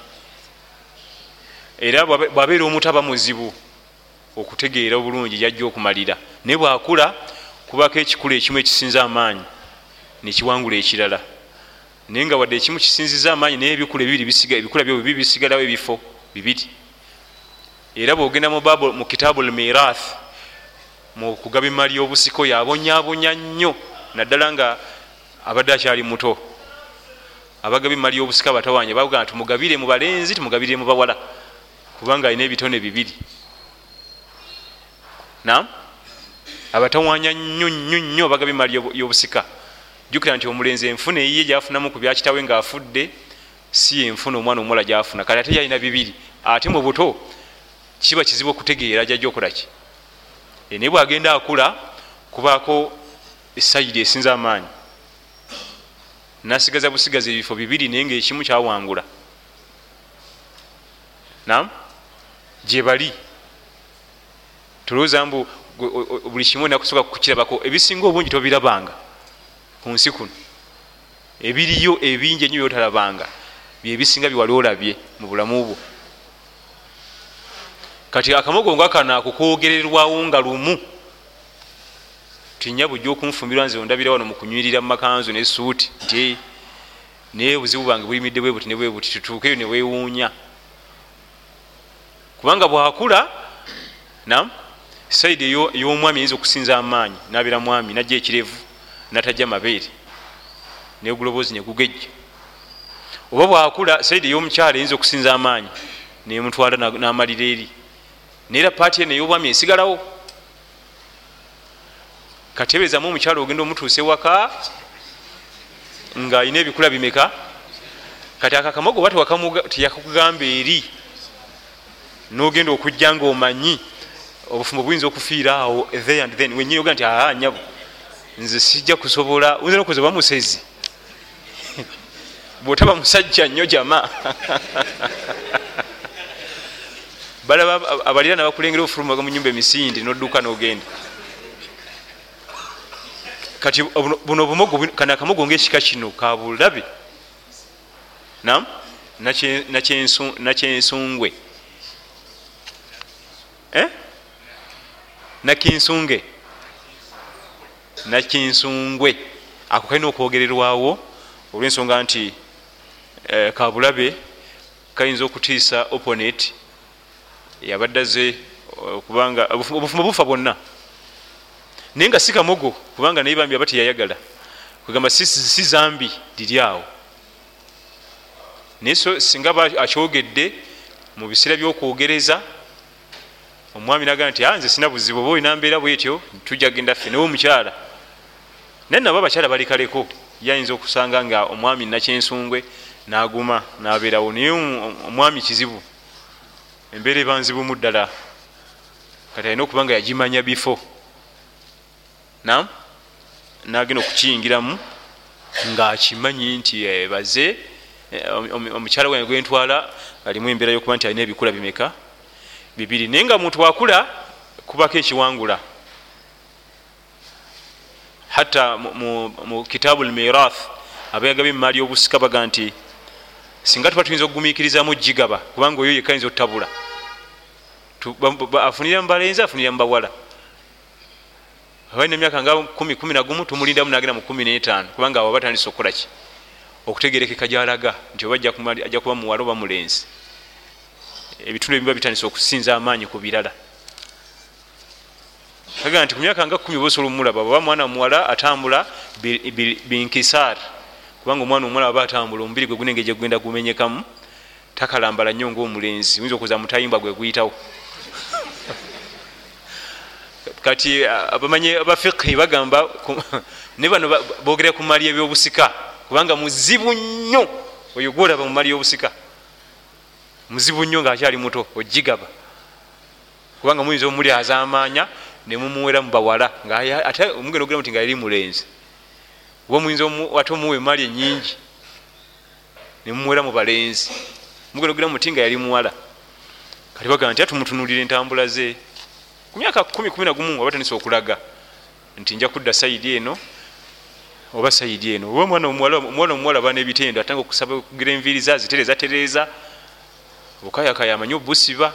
Era bwabeera omuntu aba muzibu okutegeera obulungi yajja okumalira naye bwakula kubako ekikula ekimu ekisinza amaanyi nekiwangula ekirala naye nga wadde ekimu kisinziza amaanyi naye ebikula bibiri bisiga ebikula byo bibiri bisigalawo ebifo bibiri. Era bwogenda mu Bible mu Kitabul Mirath mu kugaba emmali y'obusiko yabonyabonya nnyo naddala nga abadde akyali muto. Abagaba emmali y'obusiko abatawanya bavuga nti tumugabire mu balenzi tumugabire mu bawala kubanga alina ebitone bibiri. Naam, abatawanya nnyo nnyo nnyo abagaba emmali y'obusika. Jjukira nti omulenzi enfuna eyiye gyafunamu ku byakitawe ng'afudde si enfuna omwana omuwala gyafuna, kale ate yalina bibiri. Ate mu buto kiba kizibu okutegeera ajja okola ki. E naye bw'agenda akula kubaako essayidi esinza amaanyi, nasigaza busigaza ebifo bibiri naye ngaekimu kyawangula. Naam, gye bali tulowooza mbu buli kimu nakusooka kukirabako, ebisinga obungi tobirabanga ku nsi kuno. Ebiriyo ebingi ennyo byotalabanga byebisinga biwali olabye mu bulamu bwo. Kati akamogo nga kano akukwogererwawo nga lumu tinya bujja okunfumbirwa nze ondabira wano mu kunywirira mu makanzu ne suuti nti naye obuzibu bwange buyimidde bwe buti ne bwe buti, tutuukeyo ne weewuunya. Kubanga bwakula nam sayidi ey'omwami eyinza okusinza amaanyi nabeera mwami najja ekirevu natajja mabeere neguloboozi negugejja. Oba bwakula sayidi ey'omukyala eyinza okusinza amaanyi nemutwala n'amalira eri, neera paati eno ey'obwami esigalawo. Katebeezamu omukyala ogenda omutuuse waka ng'alina ebikula bimeka. Kati akakamogo oba teyakugamba eri n'ogenda okujja ng'omanyi obufumo buyinza okufiira awo there and then wenyini oga nti aa nyabo nze sijja kusobola, oyinza nokuza oba musezi bw'otaba musajja nnyo jama balaba abalira nabakulengera obufulumaga mu nyumba emisinde n'odduka n'ogenda. Kati buno obumogo kana akamogo ng'ekika kino ka bulabe nam nakyensungwe eh? nakinsunge nakinsungwe ako kalina okwogererwawo olw'ensonga nti eh, kabulabe kayinza okutiisa opponent yabaddaze kubanga obufumo bufa bwonna naye nga si kamogo kubanga naye bambi aba teyayagala kugamba si, si zambi liri awo. Naye so singa akyogedde mu biseera by'okwogereza omwami nagamba nti nze sina buzibu oba olina mbeera bwetyo tujja genda ffe newe omukyala. Naye nabo abakyala balikaleko yayinza okusanga nga omwami nakyensungwe n'aguma n'abeerawo, naye omwami kizibu embeera ebanzibumu ddala kati alina okuba nga yagimanya bifo nam nagenda okukiyingiramu ng'akimanyi nti baze omukyala wange gwentwala alimu embeera yokuba nti alina ebikula bimeka bibiri. Naye nga muntu wakula kubako ekiwangula. Hatta mu, mu kitabu al-mirath abayagaba emmali y'obusika baga nti singa tuba tuyinza okugumiikirizamu gigaba kubanga oyo yekka ayinza otutabula afunira mu balenzi afunira mu bawala. Abalina emyaka nga kumi kumi na gumu tumulindamu nagenda mu kumi n'etaano kubanga abo batandise okukola ki okutegerekeka gy'alaga nti oba ajja kuba muwala oba mulenzi. Ebitundu ebiba bitandise okusinza amaanyi ku birala. Kaga nti ku myaka nga kumi oba osobola omulaba oba mwana muwala atambula binkisar kubanga omwana omuwala aba atambula omubiri gwe gunenge gye gugenda gumenyekamu takalambala nnyo ng'omulenzi oyinza okuza mutayimba gwe guyitawo. Kati abamanyi abafiqhi bagamba ne bano boogera ku mali ebyobusika kubanga muzibu nnyo oyo gwolaba mu mali y'obusika muzibu nnyo ng'akyali muto ogigaba kubanga muyinza omuli azaamaanya ne mumuwera mu bawala ate omugenda ogera nti nga yali mulenzi oba muyinza ate omuwa emaali ennyingi ne mumuwera mu balenzi omugenda ogera muti nga yali muwala. Kati bagamba nti atumutunulira entambula ze ku myaka kumi kumi na gumu oba tandise okulaga nti nja kudda sayidi eno oba sayidi eno oba omwana omuwala aba n'ebitendo atanga okusaba okugira enviiri za zitereza tereza bukayakaya amanyi obusiba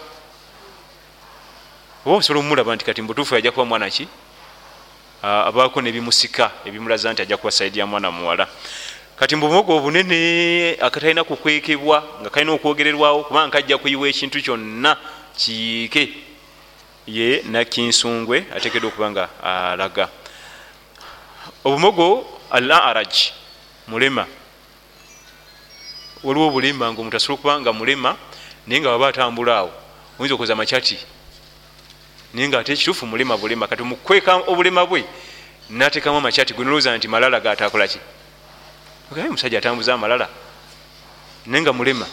oba osobola omulaba nti kati mbutuufu ajja kuba mwana ki abaako nebimusika ebimulaza nti ajja kuba sayidi ya mwana muwala. Kati mbumogo obunene akatalina kukwekebwa nga kalina okwogererwawo kubanga kajja kuyiwa ekintu kyonna kiike ye nakinsungwe atekedwa okuba nga alaga. Obumogo al-a'raj mulema, waliwo obulema nga omuntu asobola okuba nga mulema naye nga waba atambula awo oyinza okoza makyati naye nga ate ekituufu mulema bulema, kati mukweka obulema bwe natekamu amakyati gwe nolowooza nti malala gatakolaki, omusajja atambuza amalala naye nga mulema.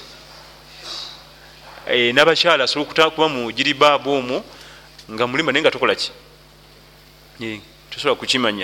E, n'abakyala asobola kuba mu jiribaabu omwo nga mulema naye nga tokolaki, e, tosobola kukimanya.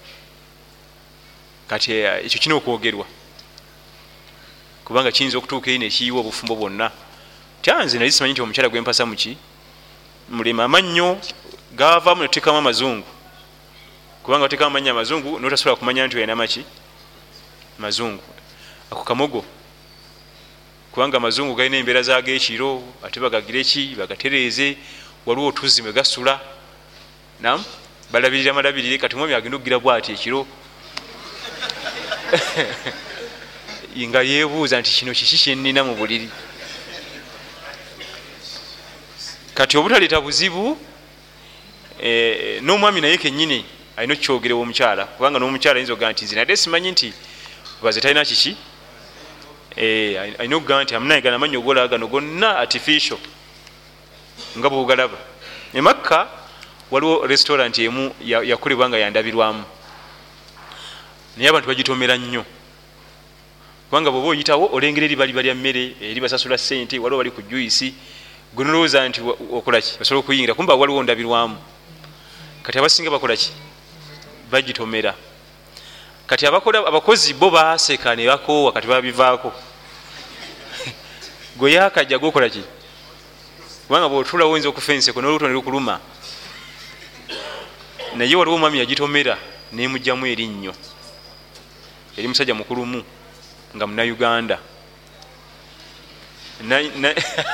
Kati ekyo kina okwogerwa kubanga kiyinza okutuuka eyo nekiyiwa obufumbo bwonna. Tyanze nali simanyi nti omukyala gwempasa muki mulema. Amannyo gavaamu netekamu amazungu kubanga otekamu amannyo amazungu notasobola kumanya nti oyina maki mazungu. Ako kamogo kubanga amazungu galina embeera zagekiro ate bagagira eki bagatereeze, waliwo otuzi mwe gasula nam balabirira malabirire. Kati mwami agenda okugira bwati ekiro nga yebuuza nti kino kiki kyenina mu buliri. Kati obutaleeta buzibu e, n'omwami naye kennyini alina okukyogerewa omukyala kubanga n'omukyala ayinza okugaa nti nze ate simanyi nti baze talina kiki, e, alina okugaa nti amunaye gana amanyi ogolaba gano gonna artificial nga bwogalaba. E Makka waliwo restaurant emu yakolebwa nga yandabirwamu naye abantu bagitomera nnyo kubanga bwoba oyitawo olengera eribaliba lya mmere eri basasula ssente, waliwo bali ku juisi gwe nolowooza nti okolaki basobola okuyingira kumba waliwo ndabirwamu. Kati abasinga bakolaki bagitomera. Kati abakola abakozi bo baseka ne bakoowa kati babivaako gwe yakajja gokolaki kubanga bwotula oyinza okufenseko n'olubuto ne lukuluma. Naye waliwo omwami yagitomera nemugjamu erinnyo eri musajja mukulumu nga Munnayuganda na, na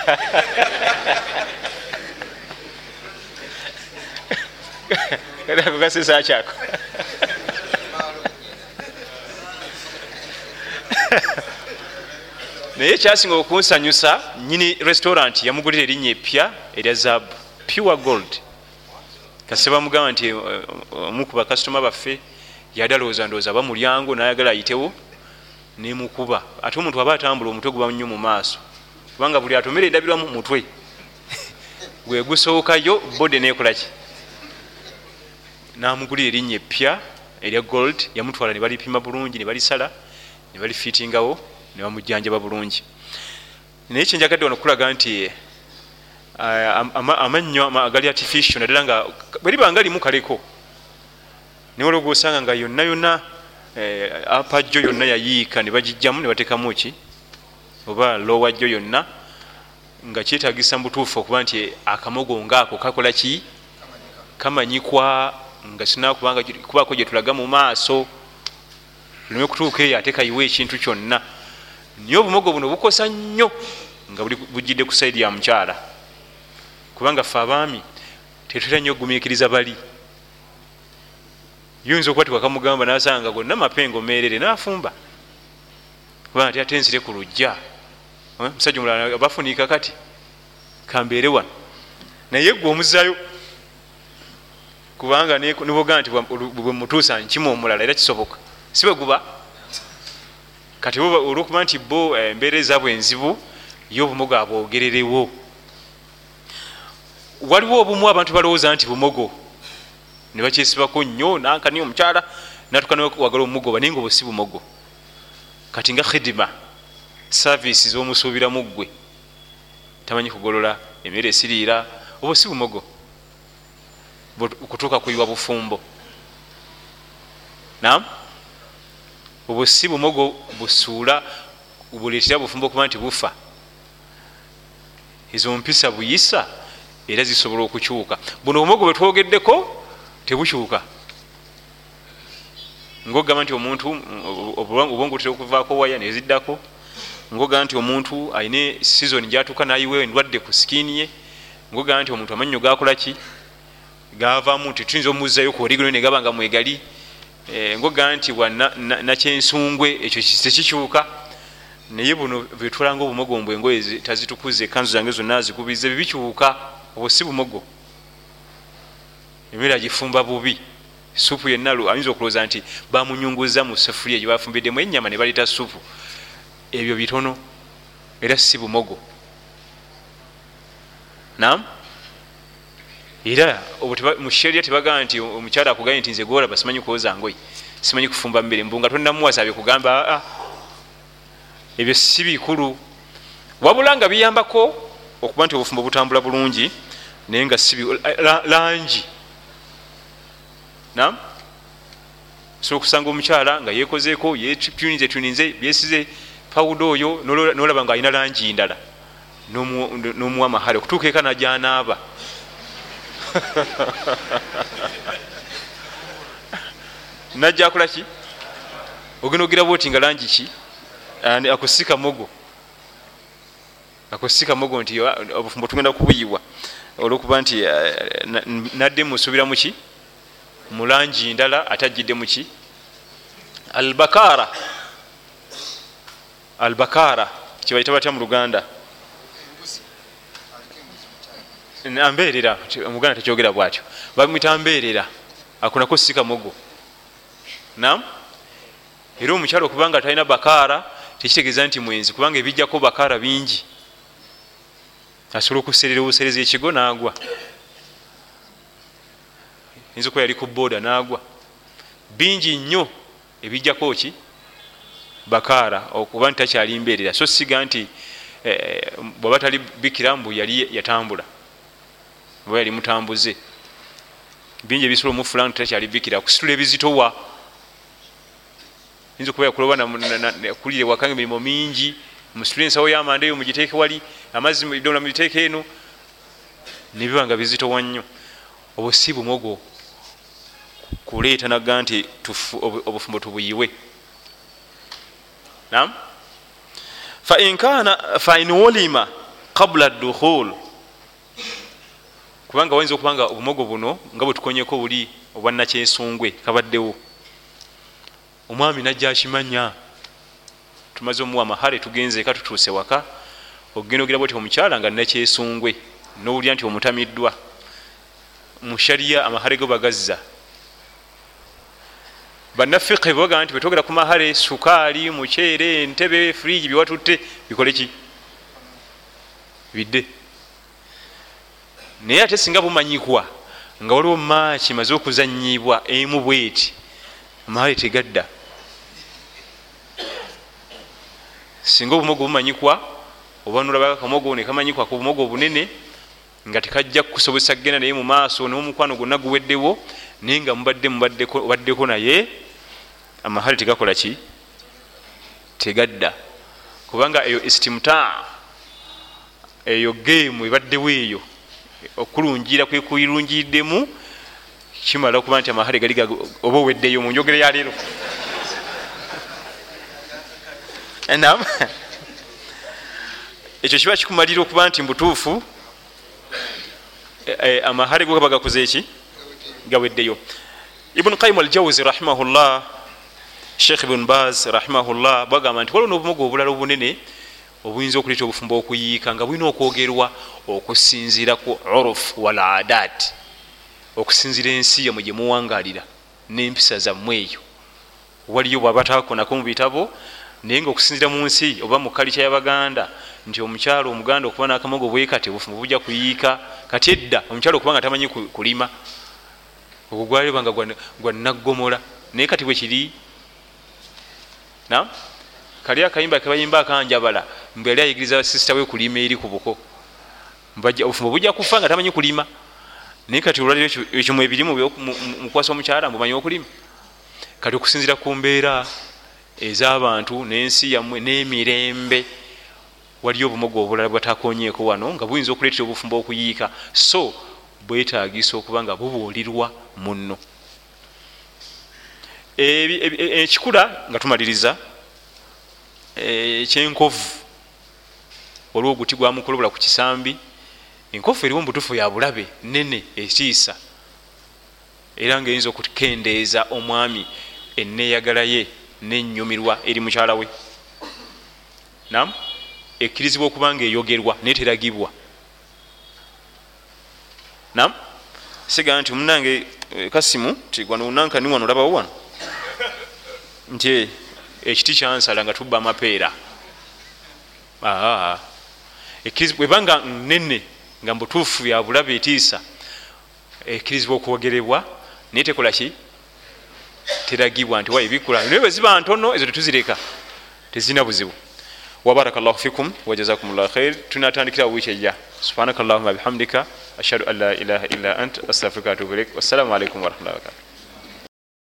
ako kasesa kyako naye kyasinga okunsanyusa nyini restaurant yamugulira erinnya epya erya zaabu pure gold. Kase bamugamba nti omukuba kasitoma baffe yadalooza ndooza aba mulyango nayagala ayitewo nemukuba. Ate omuntu aba atambula omutwe guba nnyo mu maaso kubanga buli atomera endabirwa mu mutwe gwe gusookayo bode nekolaki namugulira erinnya epya erya gold. Yamutwala ne balipima bulungi ne balisala ne balifitingawo ne bamujjanjaba bulungi. Naye kyenjagadde wano kulaga nti amannyo agali artificial naddala nga bweriba nga limu kaleko naye olwo gwosanga nga yonna yonna apajjo yonna yayiika ne bagijjamu ne batekamu ki oba lowajjo yonna nga kyetagisa mubutuufu okuba nti akamogo ngaako kakola ki kamanyikwa nga sinakubanga kubaako gye tulaga mu maaso lume kutuuka eyo ate kayiwa ekintu kyonna. Naye obumogo buno bukosa nnyo nga bujjidde ku saidi ya mukyala kubanga ffe abaami tetutera nnyo okugumiikiriza bali. Yinza okukwatibwa kamugamba nasanga gonna mapengo meerere nafumba kubanga ate ate nsire ku lujja musajja omulala bafunika kati kambeere wano naye gwe omuzzayo kubanga niboga nti bwe mutuusa nkima omulala era kisoboka si bwe guba. Kati olwokuba nti bo embeera ezaabwe enzibu ye obumogo abwogererewo. Waliwo obumu abantu balowooza nti bumogo ne bakyesibako nnyo nankani omukyala natukana wagala omugoba naye nga obwo si bumogo. Kati nga khidima service z'omusuubiramu ggwe tamanyi kugolola emmere esiriira obwo si bumogo okutuuka kuyiwa bufumbo. Naam obwo si bumogo busuula buleetera bufumbo okuba nti bufa. Ezo mpisa buyisa era zisobola okukyuka. Buno obumogo bwe twogeddeko tebukyuka. Ngogamba nti omuntu obwongo butera okuvaako waya neziddako. Ngogamba nti omuntu ayine season gyatuuka nayiwa endwadde ku skin ye. Ngogamba nti omuntu amannyo gakola ki gavaamu tetuyinza omuzzayo ku original ne gaba nga mwegali. E, ngogamba nti nakyensungwe ekyo tekikyuka. Naye buno bwetulanga obumogo mbwe engoye tazitukuze kanzu zange zonna zikubize bibikyuka. Obwo si bumogo emmere agifumba bubi, supu yenna ayinza okulowooza nti bamunyunguza mu sefuliya gye bafumbiddemu ennyama ne baleeta supu. Ebyo bitono era si bumogo. Naam, era mu sheria tebagaa nti omukyala akugambye nti nze gwolaba simanyi kwoza ngoyi, simanyi kufumba mmere mbu nga tonnamuwasa abikugamba aa, ebyo si bikulu, wabula nga biyambako okuba nti obufumbo butambula bulungi naye nga si langi. Naam, so okusanga omukyala nga yekozeeko yetuninze tuninze byesize pawuda oyo nolaba nga alina langi ndala n'omuwa mahale okutuuka eka najanaaba. Najja akola ki? Ogenda ogira bwoti nga langi ki? Akusika mogo, akusika mogo nti obufumbo tugenda kubuyiwa olwokuba nti nadde musuubira muki mu langi ndala atajjidde muki. Albakara, albakara kibayita batya mu Luganda? Ambeerera, omuganda tekyogera bwatyo, bamwita mbeerera, akunako sika mogo. Naam, era omukyalo okubanga talina bakara tekitegeeza nti mwenzi, kubanga ebijjako bakara bingi, asobola okuserera obusereza ekigo n'agwa, yinza okuba yali ku booda n'agwa. Bingi nnyo ebijjako ki bakara okuba nti takyali mbeerera. So siga nti eh, bwaba tali bikira mbu yali yatambula, bwe yali mutambuze. Bingi ebisolo omufula nti takyali bikira, kusitula ebizitowa. Yinza okuba yakuloba kulire wakanga emirimu mingi, musitule ensawo y'amanda eyo mugiteeke wali, amazzi bidomola mugiteeke eno, nebiba nga bizitowa nnyo. Obwo si bumogo kuleeta naga nti obufumbo tubuyiwe. Naam, fa in kana fa in ulima qabla ad-dukhul, kubanga wayinza okubanga obumogo buno nga bwe tukonyeko buli obwannakyesungwe kabaddewo, omwami najja akimanya, tumaze omuwa mahale tugenze eka tutuuse waka, ogenda ogira bwoti omukyala nga nakyesungwe n'owulira nti omutamiddwa. Mu sharia amahale go bagazza. Bannafiqhi baga nti betwogera ku mahale, sukaali, muceere, entebe, fridge biwatutte bikole ki? Bidde. Naye ate singa bumanyikwa nga waliwo maaki maze okuzannyibwa emu bweti, amahale tegadda. Singa obumogo bumanyikwa, oba nolaba kamogo ne kamanyikwa ku bumogo bunene nga tekajja kusobozesa kgenda naye mu maaso n'omukwano gwonna guweddewo, naye nga mubadde mubaddeko naye, amahale tegakola ki? Tegadda. Kubanga eyo istimta, eyo geemu ebaddewo eyo, okulungira kwe kuyirungiddemu kimala okuba nti amahale gali oba oweddeyo mu njogera ya leero. Naam, ekyo kiba kikumalira okuba nti mbutuufu amahale go gaba gakoze eki? Gaweddeyo. Ibn Qayyim al-Jawzi rahimahullah, Sheikh Ibn Baz rahimahullah bagamba nti waliwo n'obumogo obulala obunene obuyinza okuleeta obufumbo okuyiika nga bulina okwogerwa okusinziira ku uruf wal adat, okusinziira ensi yamwe gye muwangalira n'empisa zammwe eyo. Waliyo bwaba takonako mu bitabo, naye nga okusinziira mu nsi oba mu kalicha y'Abaganda nti omukyalo omuganda okuba n'akamogo bwekati obufumbo bujja kuyiika. Kati edda omukyalo okuba nga tamanyi kulima, ogwo gwalibanga gwa naggomola, naye kati bwe kiri. Naam, kali akayimba kebayimba akanjabala mbu yali ayigiriza sisita we kulima eri ku buko, obufumbo bujja kufa nga tamanyi kulima. Naye kati olwaliro ekyo mwebirimu mukwasa omukyala mbumanyi okulima. Kati okusinziira ku mbeera ez'abantu n'ensi yammwe n'emirembe, waliyo obumogo obulala bwatakonyeeko wano nga buyinza okuleetera obufumbo okuyiika, so bwetaagisa okuba nga bubuulirwa munno. Ekikula nga tumaliriza ekyenkovu, waliwo oguti gwamukolobula ku kisambi. Enkofu eriwo mubutuufu ya bulabe nene etiisa, era ng'eyinza okukendeeza omwami enneeyagala ye n'ennyumirwa eri mukyala we. Naam, ekkirizibwa okuba nga eyogerwa naye teragibwa. Naam, siga nti munange Kasimu nti gwano unanka ni wano labawo wano nti ekiti kyansala nga tubba amapeera bwebanga nene nga mubutuufu ya bulabe etiisa ekkirizibwa okwogerebwa naye tekolaki teragibwa nti waebikula naye bweziba ntono ezo tetuzireka tezina buzibu. Wabarakallahu fikum wajazakumullahu khair. Tunatandikira wiiki ejja. Subhanakallahumma bihamdika ashhadu an la ilaha illa ant astaghfiruka wa atubu ilaik. Wassalamu alaikum warahmatullahi wabarakatuh.